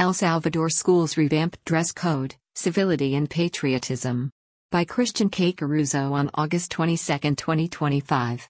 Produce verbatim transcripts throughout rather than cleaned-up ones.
El Salvador Schools Revamp Dress Code, Civility and Patriotism. By Christian K. Caruso on August twenty-second, twenty twenty-five.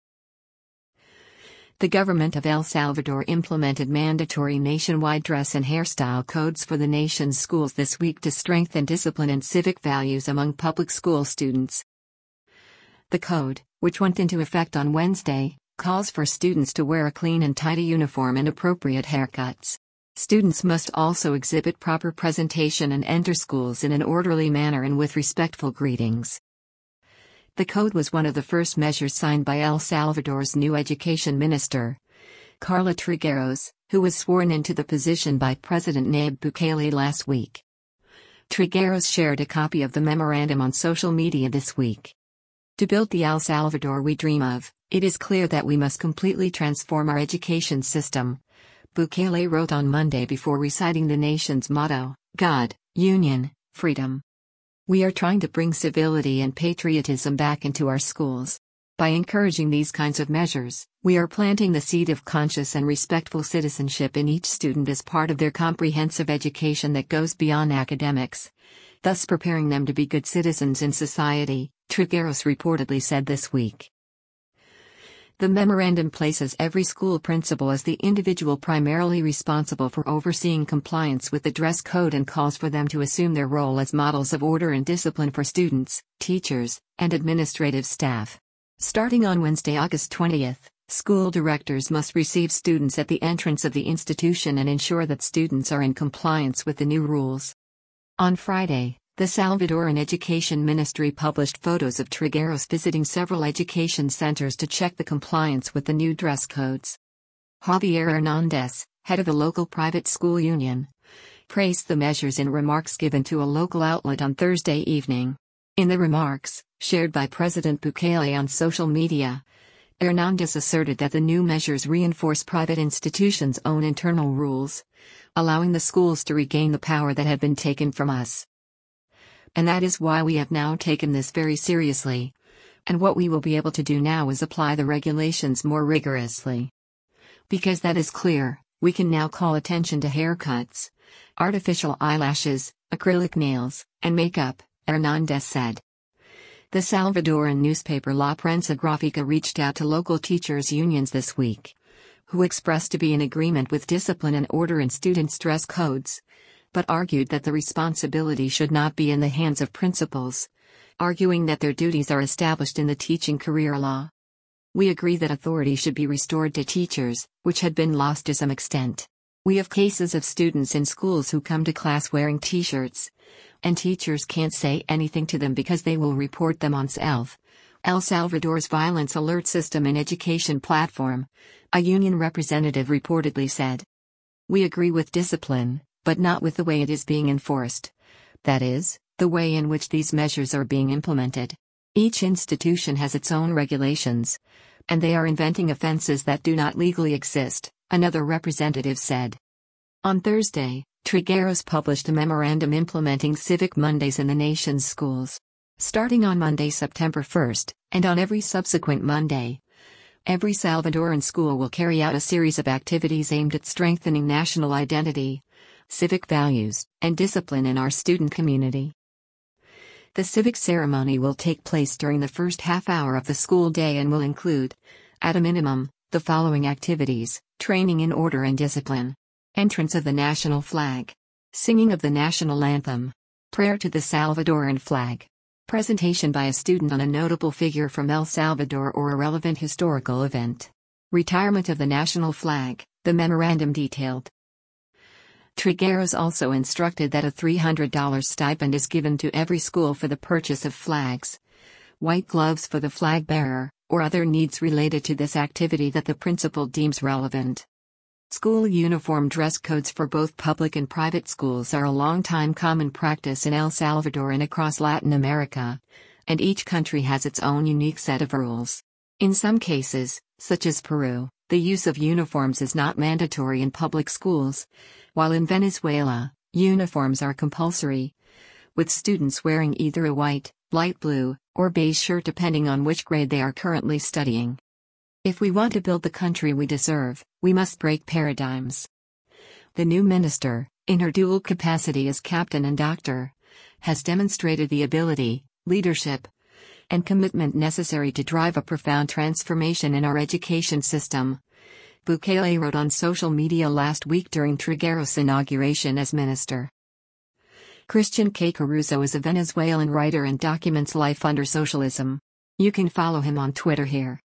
The government of El Salvador implemented mandatory nationwide dress and hairstyle codes for the nation's schools this week to strengthen discipline and civic values among public school students. The code, which went into effect on Wednesday, calls for students to wear a clean and tidy uniform and appropriate haircuts. Students must also exhibit proper presentation and enter schools in an orderly manner and with respectful greetings. The code was one of the first measures signed by El Salvador's new education minister, Carla Trigueros, who was sworn into the position by President Nayib Bukele last week. Trigueros shared a copy of the memorandum on social media this week. To build the El Salvador we dream of, it is clear that we must completely transform our education system, Bukele wrote on Monday before reciting the nation's motto, God, Union, Freedom. We are trying to bring civility and patriotism back into our schools. By encouraging these kinds of measures, we are planting the seed of conscious and respectful citizenship in each student as part of their comprehensive education that goes beyond academics, thus preparing them to be good citizens in society, Trigueros reportedly said this week. The memorandum places every school principal as the individual primarily responsible for overseeing compliance with the dress code and calls for them to assume their role as models of order and discipline for students, teachers, and administrative staff. Starting on Wednesday, August twentieth, school directors must receive students at the entrance of the institution and ensure that students are in compliance with the new rules. On Friday, the Salvadoran Education Ministry published photos of Trigueros visiting several education centers to check the compliance with the new dress codes. Javier Hernandez, head of the local private school union, praised the measures in remarks given to a local outlet on Thursday evening. In the remarks, shared by President Bukele on social media, Hernandez asserted that the new measures reinforce private institutions' own internal rules, allowing the schools to regain the power that had been taken from us. And that is why we have now taken this very seriously. And what we will be able to do now is apply the regulations more rigorously. Because that is clear, we can now call attention to haircuts, artificial eyelashes, acrylic nails, and makeup, Hernandez said. The Salvadoran newspaper La Prensa Gráfica reached out to local teachers' unions this week, who expressed to be in agreement with discipline and order in students' dress codes, but argued that the responsibility should not be in the hands of principals, arguing that their duties are established in the teaching career law. We agree that authority should be restored to teachers, which had been lost to some extent. We have cases of students in schools who come to class wearing t-shirts, and teachers can't say anything to them because they will report them on S E L F, El Salvador's Violence Alert System and Education Platform, a union representative reportedly said. We agree with discipline, but not with the way it is being enforced. That is, the way in which these measures are being implemented. Each institution has its own regulations, and they are inventing offenses that do not legally exist, another representative said. On Thursday, Trigueros published a memorandum implementing Civic Mondays in the nation's schools. Starting on Monday, September first, and on every subsequent Monday, every Salvadoran school will carry out a series of activities aimed at strengthening national identity, civic values, and discipline in our student community. The civic ceremony will take place during the first half hour of the school day and will include, at a minimum, the following activities: training in order and discipline, entrance of the national flag, singing of the national anthem, prayer to the Salvadoran flag, presentation by a student on a notable figure from El Salvador or a relevant historical event, retirement of the national flag, the memorandum detailed. Trigueros also instructed that a three hundred dollars stipend is given to every school for the purchase of flags, white gloves for the flag bearer, or other needs related to this activity that the principal deems relevant. School uniform dress codes for both public and private schools are a long-time common practice in El Salvador and across Latin America, and each country has its own unique set of rules. In some cases, such as Peru, the use of uniforms is not mandatory in public schools, while in Venezuela, uniforms are compulsory, with students wearing either a white, light blue, or beige shirt depending on which grade they are currently studying. If we want to build the country we deserve, we must break paradigms. The new minister, in her dual capacity as captain and doctor, has demonstrated the ability, leadership, and commitment necessary to drive a profound transformation in our education system. Bukele wrote on social media last week during Trigueros' inauguration as minister. Christian K. Caruso is a Venezuelan writer and documents life under socialism. You can follow him on Twitter here.